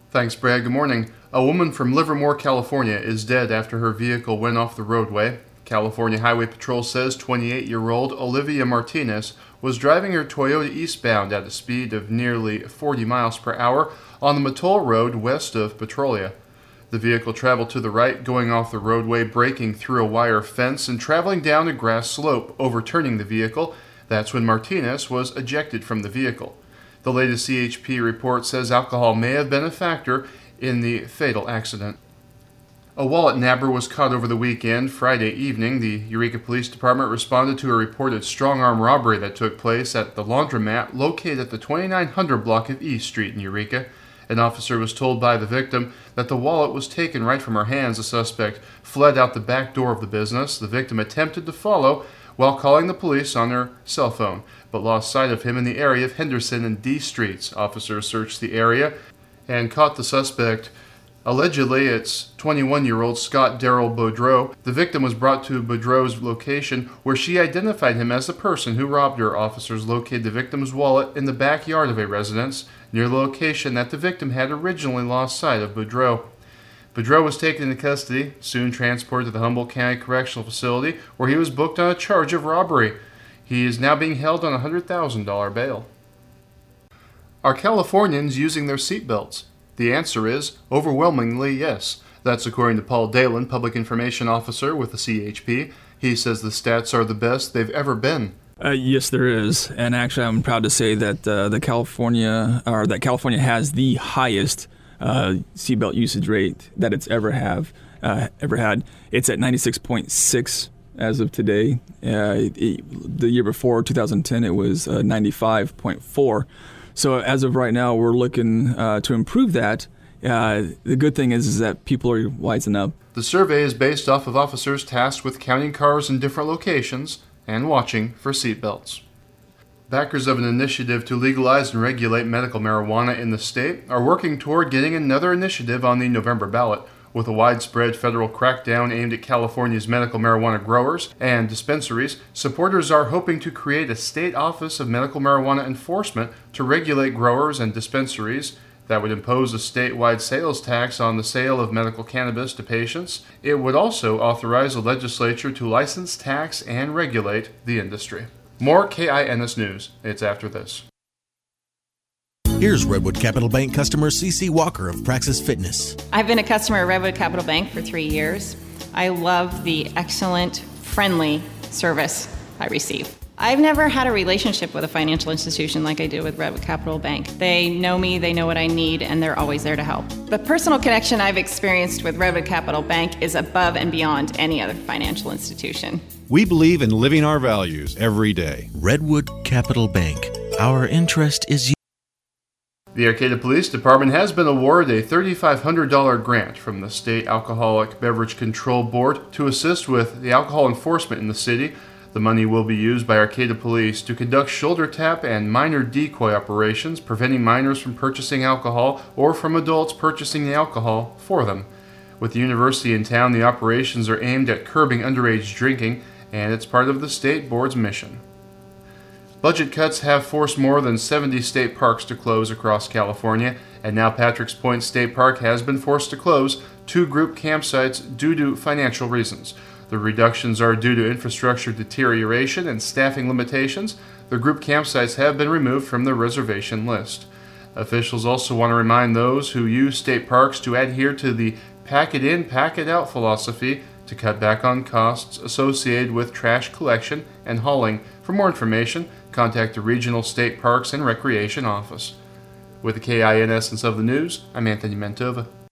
Thanks, Brad. Good morning. A woman from Livermore, California is dead after her vehicle went off the roadway. California Highway Patrol says 28-year-old Olivia Martinez was driving her Toyota eastbound at a speed of nearly 40 miles per hour on the Mattole Road west of Petrolia. The vehicle traveled to the right, going off the roadway, breaking through a wire fence, and traveling down a grass slope, overturning the vehicle. That's when Martinez was ejected from the vehicle. The latest CHP report says alcohol may have been a factor in the fatal accident. A wallet nabber was caught over the weekend. Friday evening, the Eureka Police Department responded to a reported strong-arm robbery that took place at the laundromat located at the 2900 block of East Street in Eureka. An officer was told by the victim that the wallet was taken right from her hands. The suspect fled out the back door of the business. The victim attempted to follow while calling the police on her cell phone, but lost sight of him in the area of Henderson and D Streets. Officers searched the area and caught the suspect. Allegedly, it's 21-year-old Scott Darrell Boudreau. The victim was brought to Boudreau's location, where she identified him as the person who robbed her. Officers located the victim's wallet in the backyard of a residence, near the location that the victim had originally lost sight of Boudreau. Boudreau was taken into custody, soon transported to the Humboldt County Correctional Facility, where he was booked on a charge of robbery. He is now being held on a $100,000 bail. Are Californians using their seatbelts? The answer is overwhelmingly yes. That's according to Paul Dalen, Public Information Officer with the CHP. He says the stats are the best they've ever been. Yes, there is, and actually, I'm proud to say that California has the highest seatbelt usage rate that it's ever had. It's at 96.6 as of today. The year before, 2010, it was 95.4. So as of right now, we're looking to improve that. The good thing is that people are wising up. The survey is based off of officers tasked with counting cars in different locations and watching for seatbelts. Backers of an initiative to legalize and regulate medical marijuana in the state are working toward getting another initiative on the November ballot. With a widespread federal crackdown aimed at California's medical marijuana growers and dispensaries, supporters are hoping to create a state office of medical marijuana enforcement to regulate growers and dispensaries. That would impose a statewide sales tax on the sale of medical cannabis to patients. It would also authorize the legislature to license, tax, and regulate the industry. More KINS News. It's after this. Here's Redwood Capital Bank customer CC Walker of Praxis Fitness. I've been a customer of Redwood Capital Bank for 3 years. I love the excellent, friendly service I receive. I've never had a relationship with a financial institution like I do with Redwood Capital Bank. They know me, they know what I need, and they're always there to help. The personal connection I've experienced with Redwood Capital Bank is above and beyond any other financial institution. We believe in living our values every day. Redwood Capital Bank. Our interest is you. The Arcata Police Department has been awarded a $3,500 grant from the State Alcoholic Beverage Control Board to assist with the alcohol enforcement in the city. The money will be used by Arcata Police to conduct shoulder tap and minor decoy operations, preventing minors from purchasing alcohol or from adults purchasing the alcohol for them. With the university in town, the operations are aimed at curbing underage drinking, and it's part of the state board's mission. Budget cuts have forced more than 70 state parks to close across California, and now Patrick's Point State Park has been forced to close 2 group campsites due to financial reasons. The reductions are due to infrastructure deterioration and staffing limitations. The group campsites have been removed from the reservation list. Officials also want to remind those who use state parks to adhere to the pack it in, pack it out philosophy to cut back on costs associated with trash collection and hauling. For more information, contact the Regional State Parks and Recreation Office. With the KIN Essence of the News, I'm Anthony Mentova.